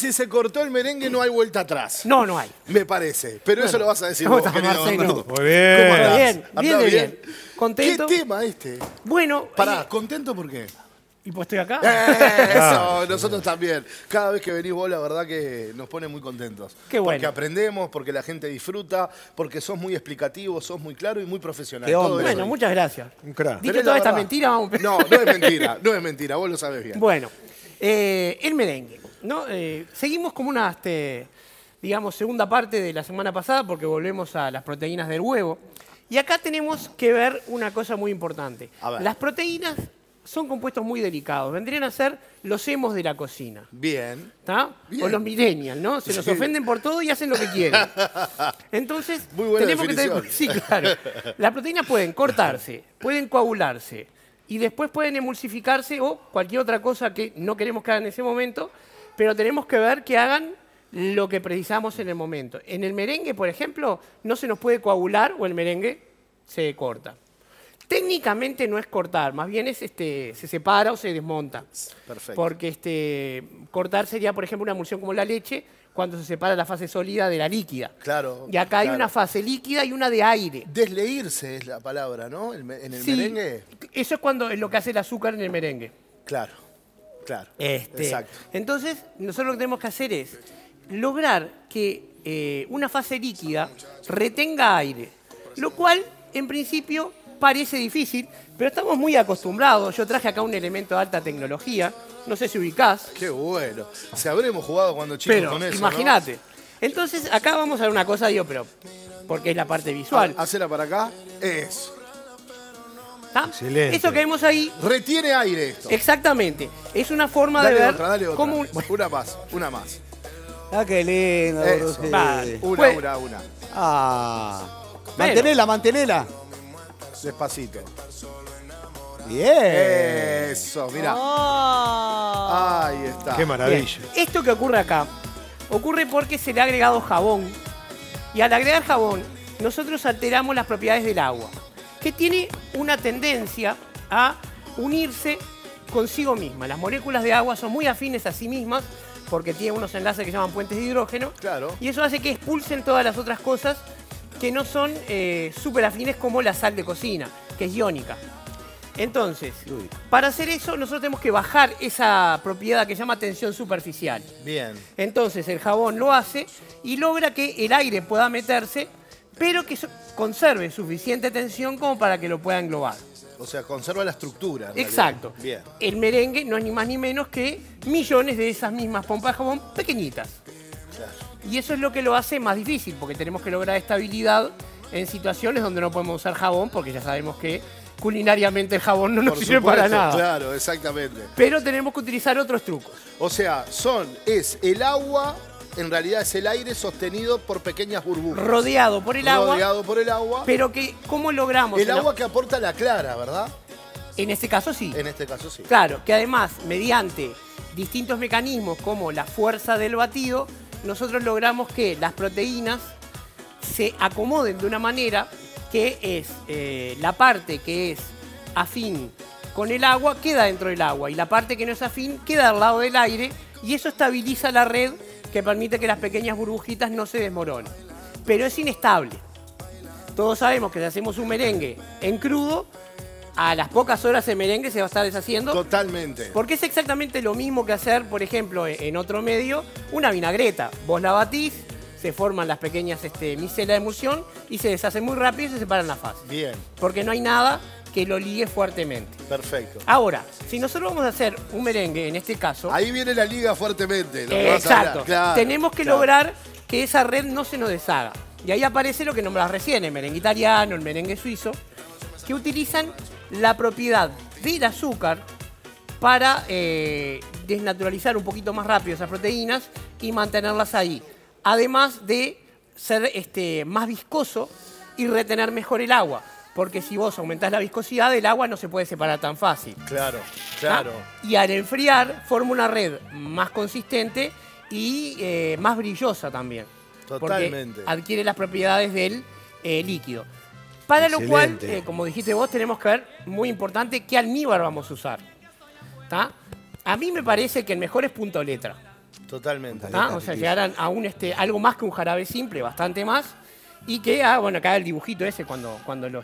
si se cortó el merengue no hay vuelta atrás. No, no hay. Me parece. Pero eso lo vas a decir ¿Cómo vos, estás, querido Marcelo? Bernardo. Muy bien. ¿Cómo andás? Bien, bien, ¿Andás bien. ¿Contento? ¿Qué tema este? Bueno, Pará, ¿contento por qué? ¿y pues estoy acá? Eso, nosotros también. Cada vez que venís vos, la verdad que nos pone muy contentos. Qué bueno. Porque aprendemos, porque la gente disfruta, porque sos muy explicativo, sos muy claro y muy profesional. Qué Todo hombre. eso. Bueno, muchas gracias. Un crack. Dicho Pero es toda la esta verdad. mentira, vamos a No, no es mentira, no es mentira, vos lo sabés bien. Bueno, el merengue, ¿no? Seguimos como una, digamos, segunda parte de la semana pasada porque volvemos a las proteínas del huevo. Y acá tenemos que ver una cosa muy importante. A ver. Las proteínas son compuestos muy delicados. Vendrían a ser los emos de la cocina. Bien. ¿Está? Bien. O los millennials, ¿no? Se nos Sí. ofenden por todo y hacen lo que quieren. Entonces, Muy buena tenemos que definición. tener... Sí, claro. Las proteínas pueden cortarse, pueden coagularse y después pueden emulsificarse o cualquier otra cosa que no queremos que hagan en ese momento, pero tenemos que ver que hagan lo que precisamos en el momento. En el merengue, por ejemplo, no se nos puede coagular o el merengue se corta. Técnicamente no es cortar, más bien es se separa o se desmonta. Perfecto. Porque cortar sería, por ejemplo, una emulsión como la leche, cuando se separa la fase sólida de la líquida. Claro. Y acá hay claro. una fase líquida y una de aire. Desleírse es la palabra, ¿no? En el Sí, merengue. eso es cuando es lo que hace el azúcar en el merengue. Claro. Claro. Exacto. Entonces, nosotros lo que tenemos que hacer es lograr que una fase líquida retenga aire, lo cual, en principio, parece difícil, pero estamos muy acostumbrados. Yo traje acá un elemento de alta tecnología, no sé si ubicás, Qué bueno. Si habremos jugado cuando chicos pero con eso. imagínate. Entonces, acá vamos a ver una cosa, digo, pero porque es la parte visual. Hacela para acá. Eso. ¿Está? Excelente. Eso que vemos ahí, Retiene aire esto. Exactamente, es una forma Dale de ver otra, dale otra. cómo... Una más, una más. Ah, qué lindo. Eso. Bruce. Vale. Una, Pues- una. Ah. Pero- Mantenela, mantenela. Despacito. Bien. Eso, mirá. Ah. Ahí está. Qué maravilla. Bien, esto que ocurre acá, ocurre porque se le ha agregado jabón. Y al agregar jabón, nosotros alteramos las propiedades del agua, que tiene una tendencia a unirse consigo misma. Las moléculas de agua son muy afines a sí mismas, porque tienen unos enlaces que se llaman puentes de hidrógeno. Claro. Y eso hace que expulsen todas las otras cosas que no son súper afines, como la sal de cocina, que es iónica. Entonces, Uy. para hacer eso, nosotros tenemos que bajar esa propiedad que se llama tensión superficial. Bien. Entonces, el jabón lo hace y logra que el aire pueda meterse, pero que conserve suficiente tensión como para que lo pueda englobar. O sea, conserva la estructura. en realidad. Exacto. Bien. El merengue no es ni más ni menos que millones de esas mismas pompas de jabón pequeñitas. Claro. Y eso es lo que lo hace más difícil, porque tenemos que lograr estabilidad en situaciones donde no podemos usar jabón, porque ya sabemos que culinariamente el jabón no nos Por sirve para supuesto, nada. Claro, exactamente. Pero tenemos que utilizar otros trucos. O sea, es el agua, en realidad es el aire sostenido por pequeñas burbujas. Rodeado por el agua, Rodeado por el agua. pero que, ¿cómo logramos? El agua que aporta la clara, ¿verdad? En este caso sí. En este caso sí. Claro, que además, mediante distintos mecanismos como la fuerza del batido, nosotros logramos que las proteínas se acomoden de una manera que es la parte que es afín con el agua queda dentro del agua y la parte que no es afín queda al lado del aire y eso estabiliza la red que permite que las pequeñas burbujitas no se desmoronen. Pero es inestable. Todos sabemos que si hacemos un merengue en crudo, a las pocas horas el merengue se va a estar deshaciendo. Totalmente. Porque es exactamente lo mismo que hacer, por ejemplo, en otro medio, una vinagreta. Vos la batís, se forman las pequeñas micelas de emulsión y se deshacen muy rápido y se separan las fases. Bien, Porque no hay nada que lo ligue fuertemente. perfecto. Ahora, si nosotros vamos a hacer un merengue, en este caso, Ahí viene la liga fuertemente. Lo que vas a exacto, hablar. Claro, tenemos que claro. lograr que esa red no se nos deshaga. Y ahí aparece lo que nombrás recién, el merengue italiano, el merengue suizo, que utilizan la propiedad del azúcar para desnaturalizar un poquito más rápido esas proteínas y mantenerlas ahí. Además de ser más viscoso y retener mejor el agua. Porque si vos aumentás la viscosidad, el agua no se puede separar tan fácil. Claro, claro. ¿Ah? Y al enfriar, forma una red más consistente y más brillosa también. Totalmente. Porque adquiere las propiedades del líquido. Para lo cual, Excelente. como dijiste vos, tenemos que ver, muy importante, qué almíbar vamos a usar. ¿Tá? A mí me parece que el mejor es punto letra. Totalmente. O sea, llegar a algo más que un jarabe simple, bastante más. Y que, bueno, acá el dibujito ese cuando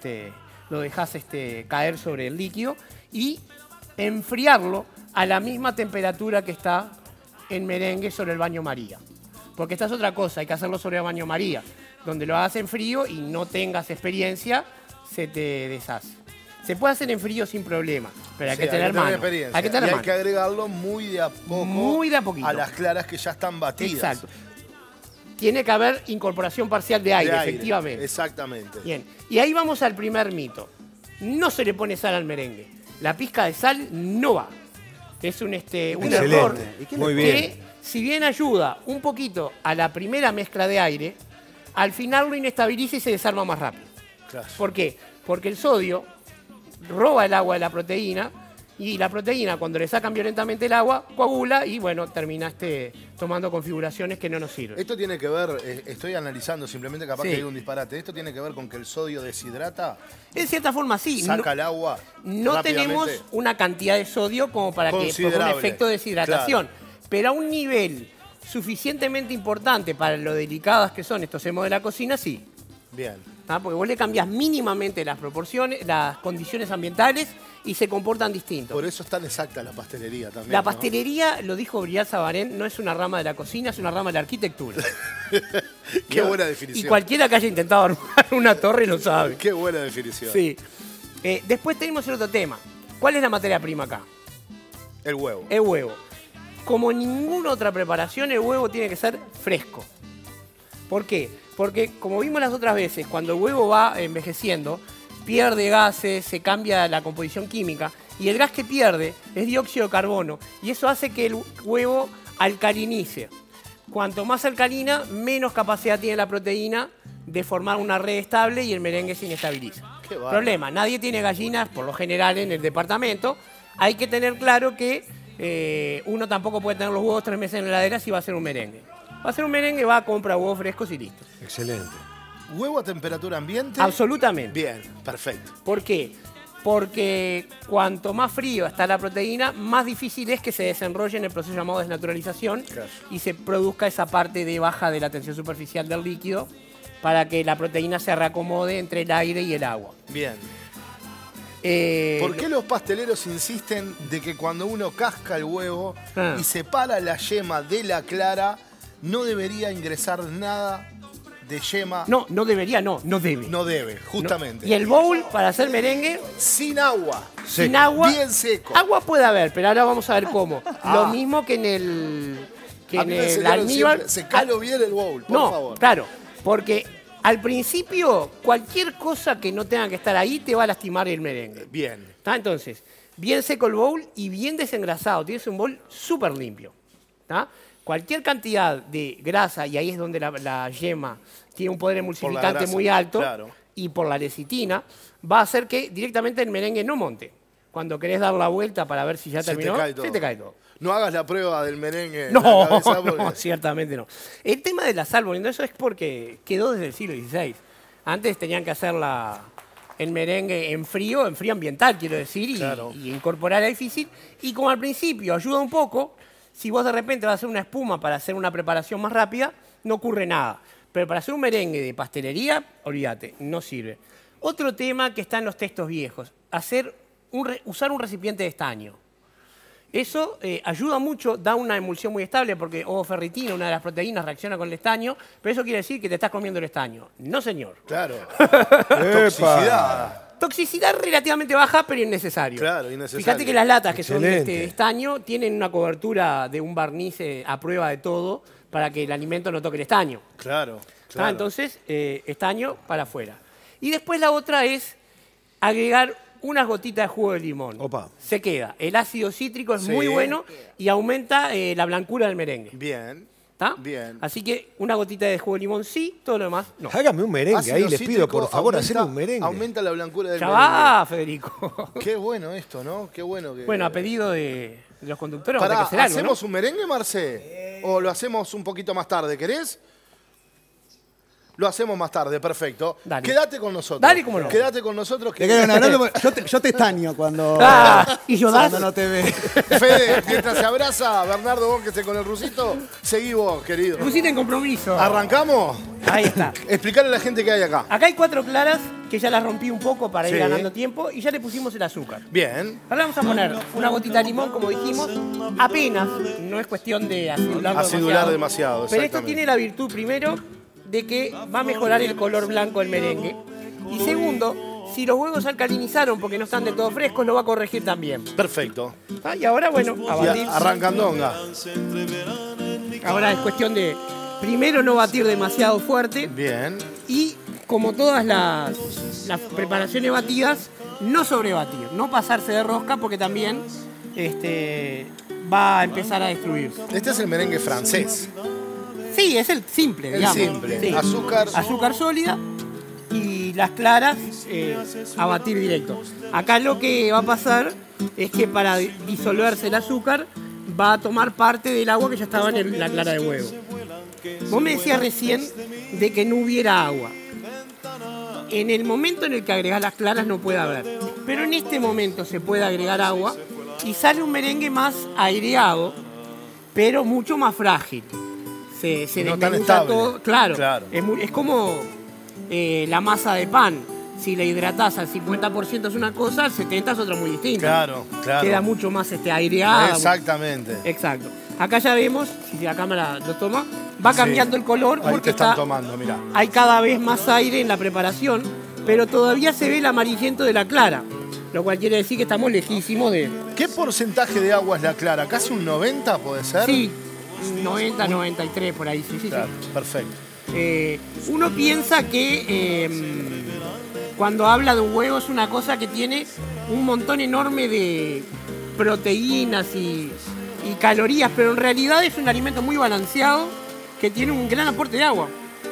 lo dejas caer sobre el líquido. Y enfriarlo a la misma temperatura que está en merengue sobre el baño María. Porque esta es otra cosa, hay que hacerlo sobre el baño María. Donde lo hagas en frío y no tengas experiencia, se te deshace. Se puede hacer en frío sin problema, pero hay que tener mano. Hay que agregarlo muy de a poco. Muy de a poquito. A las claras que ya están batidas. Exacto. Tiene que haber incorporación parcial de aire, efectivamente. Exactamente. Bien. Y ahí vamos al primer mito. No se le pone sal al merengue. La pizca de sal no va. Es un error Muy bien. que, si bien ayuda un poquito a la primera mezcla de aire, al final lo inestabiliza y se desarma más rápido. Claro. ¿Por qué? Porque el sodio roba el agua de la proteína y la proteína, cuando le sacan violentamente el agua, coagula y, bueno, terminaste tomando configuraciones que no nos sirven. Esto tiene que ver, estoy analizando simplemente, capaz Sí. que hay un disparate. Esto tiene que ver con que el sodio deshidrata, En cierta forma, sí. saca el agua. No rápidamente. tenemos una cantidad de sodio como para que provoque un efecto de deshidratación. Pero a un nivel suficientemente importante para lo delicadas que son estos hemos de la cocina, sí. Bien. Porque vos le cambiás mínimamente las proporciones, las condiciones ambientales y se comportan distintos. Por eso es tan exacta la pastelería también. La ¿no? pastelería, lo dijo Brial Sabarén, no es una rama de la cocina, es una rama de la arquitectura. Qué buena definición. Y cualquiera que haya intentado armar una torre lo sabe. Qué buena definición. Sí. Después tenemos el otro tema. ¿Cuál es la materia prima acá? El huevo. El huevo. Como ninguna otra preparación, el huevo tiene que ser fresco. ¿Por qué? Porque, como vimos las otras veces, cuando el huevo va envejeciendo, pierde gases, se cambia la composición química, y el gas que pierde es dióxido de carbono, y eso hace que el huevo alcalinice. Cuanto más alcalina, menos capacidad tiene la proteína de formar una red estable y el merengue se inestabiliza. Qué bárbaro. Problema, nadie tiene gallinas, por lo general, en el departamento. Hay que tener claro que uno tampoco puede tener los huevos 3 meses en la heladera si va a hacer un merengue. Va a hacer un merengue, va a comprar huevos frescos y listo. Excelente. ¿Huevo a temperatura ambiente? Absolutamente. Bien, perfecto. ¿Por qué? Porque cuanto más frío está la proteína, más difícil es que se desenrolle en el proceso llamado desnaturalización Claro. y se produzca esa parte de baja de la tensión superficial del líquido para que la proteína se reacomode entre el aire y el agua. Bien. ¿Por qué los pasteleros insisten de que cuando uno casca el huevo y separa la yema de la clara, no debería ingresar nada de yema? No debería, no debe. No debe, justamente. No. Y el bowl para hacer merengue, Sin agua. sin agua. Bien seco. Agua puede haber, pero ahora vamos a ver cómo. Lo mismo que en A mí me el enseñaron almíbar. siempre, secalo bien el bowl, por No, favor. claro, porque al principio cualquier cosa que no tenga que estar ahí te va a lastimar el merengue. Bien. ¿Tá? Entonces, bien seco el bowl y bien desengrasado. Tienes un bowl súper limpio. ¿Tá? Cualquier cantidad de grasa, y ahí es donde la yema tiene un poder emulsificante grasa, muy alto, claro. y por la lecitina, va a hacer que directamente el merengue no monte. Cuando querés dar la vuelta para ver si ya terminó, se te cae todo. No hagas la prueba del merengue en No, la cabeza porque... no, ciertamente no. El tema de la sal, volviendo a eso, es porque quedó desde el siglo XVI. Antes tenían que hacer el merengue en frío ambiental, quiero decir, Claro. y incorporar el difícil. Y como al principio ayuda un poco, si vos de repente vas a hacer una espuma para hacer una preparación más rápida, no ocurre nada. Pero para hacer un merengue de pastelería, olvídate, no sirve. Otro tema que está en los textos viejos, usar un recipiente de estaño. Eso ayuda mucho, da una emulsión muy estable porque ovoferritina, una de las proteínas, reacciona con el estaño, pero eso quiere decir que te estás comiendo el estaño. No, señor. Claro. Toxicidad. Toxicidad relativamente baja, pero innecesario. Claro, innecesario. Fíjate que las latas que son Excelente. de estaño tienen una cobertura de un barniz a prueba de todo para que el alimento no toque el estaño. Claro. Ah, entonces, estaño para afuera. Y después la otra es agregar unas gotitas de jugo de limón. Opa. Se queda. El ácido cítrico es Sí. muy bueno y aumenta la blancura del merengue. Bien. ¿Está? Bien. Así que una gotita de jugo de limón sí, todo lo demás no. Hágame un merengue Ácido ahí, les cítrico pido, por favor, aumenta- hacerme un merengue. Aumenta la blancura del Ya merengue. va, Federico. Qué bueno esto, ¿no? Qué bueno que... Bueno, a pedido de los conductores vamos a Pará, tener que hacer algo, ¿hacemos un merengue, Marce? ¿O lo hacemos un poquito más tarde? ¿Querés? Lo hacemos más tarde, perfecto. Dale. Quédate con nosotros. Dale, cómo no. Quédate con nosotros. Te quedan hablando porque yo te estaño cuando, ¿Y yo das? cuando no te ve. Fede, mientras se abraza, Bernardo, vos que estés con el rusito, seguí vos, querido. Pusiste en compromiso. ¿Arrancamos? Ahí está. Explicarle a la gente qué hay acá. Acá hay 4 claras que ya las rompí un poco para ir Sí. ganando tiempo y ya le pusimos el azúcar. Bien. Ahora vamos a poner una gotita de limón, como dijimos, apenas, no es cuestión de acidularlo Acidular demasiado, Pero esto exactamente. tiene la virtud, primero, de que va a mejorar el color blanco del merengue. Y segundo, si los huevos se alcalinizaron porque no están del todo frescos, lo va a corregir también. Perfecto. Y ahora, bueno, a Y batir. arrancandonga. Ahora es cuestión de, primero, no batir demasiado fuerte. Bien. Y como todas las preparaciones batidas, no sobrebatir, no pasarse de rosca porque también va a empezar a destruirse. Este es el merengue francés. Sí, es el simple, El digamos. simple. Sí. Azúcar sólida y las claras a batir directo. Acá lo que va a pasar es que para disolverse el azúcar va a tomar parte del agua que ya estaba en la clara de huevo. Vos me decías recién de que no hubiera agua. En el momento en el que agregás las claras no puede haber. Pero en este momento se puede agregar agua y sale un merengue más aireado, pero mucho más frágil. Se No tan desmenuza estable. todo. Claro. Claro. Es como la masa de pan. Si la hidratás al 50% es una cosa, al 70% es otra muy distinta. Claro, claro. Queda mucho más aireada. Exactamente. Exacto. Acá ya vemos, si la cámara lo toma, va cambiando el color Ahí porque te están tomando, mirá. hay cada vez más aire en la preparación, pero todavía se ve el amarillento de la clara, lo cual quiere decir que estamos lejísimos de... ¿Qué porcentaje de agua es la clara? ¿Casi un 90 puede ser? Sí, 90, 93 por ahí, sí. Claro, perfecto. Uno piensa que cuando habla de un huevo es una cosa que tiene un montón enorme de proteínas y calorías, pero en realidad es un alimento muy balanceado que tiene un gran aporte de agua.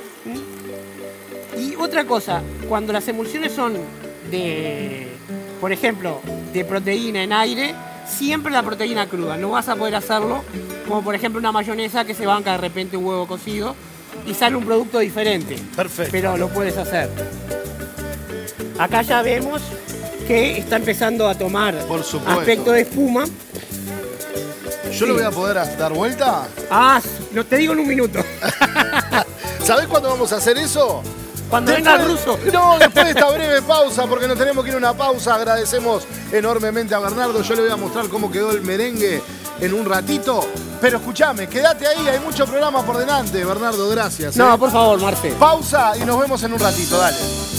Y otra cosa, cuando las emulsiones son de, por ejemplo, de proteína en aire, siempre la proteína cruda. No vas a poder hacerlo como por ejemplo una mayonesa que se banca de repente un huevo cocido y sale un producto diferente. Perfecto. Pero lo puedes hacer. Acá ya vemos que está empezando a tomar Por supuesto. aspecto de espuma. ¿Yo lo voy a poder dar vuelta? No te digo en un minuto. ¿Sabés cuándo vamos a hacer eso? Cuando venga el ruso. No, después de esta breve pausa, porque nos tenemos que ir a una pausa. Agradecemos enormemente a Bernardo. Yo le voy a mostrar cómo quedó el merengue en un ratito. Pero escúchame, quédate ahí, hay mucho programa por delante, Bernardo, gracias. No, por favor, Marce. Pausa y nos vemos en un ratito, dale.